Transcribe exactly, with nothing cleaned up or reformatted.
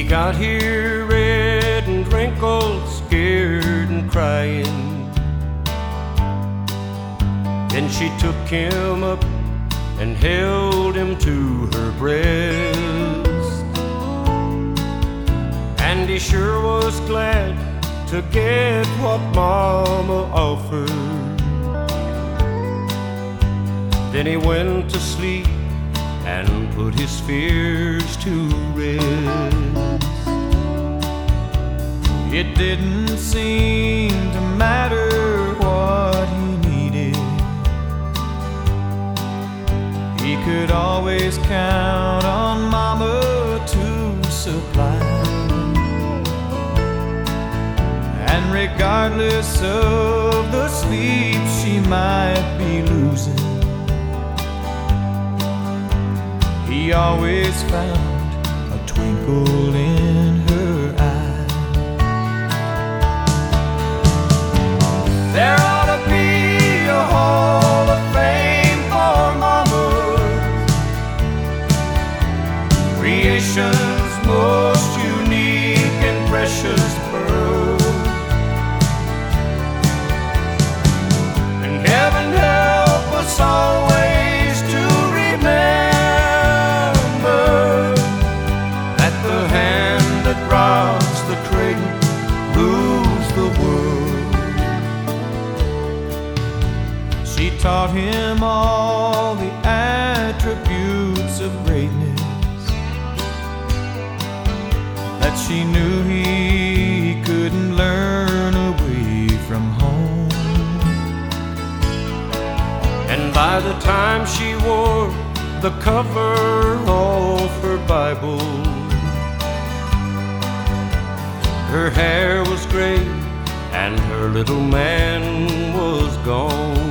got here red and wrinkled, scared and crying. Then she took him up and held him to her breast, and he sure was glad to get what Mama offered. Then he went to sleep and put his fears to rest. It didn't seem to matter what he needed. He could always count on Mama to supply. And regardless of the sleep she might be losing, he always found a twinkle in her eye. There ought to be a hall of fame for mamas, creation's most unique and precious pearl. And heaven help us always to remember that the hand that rocks the cradle rules the world. She taught him all the attributes of greatness that she knew he couldn't learn away from home. And by the time she wore the cover off her Bible, her hair was gray and her little man was gone.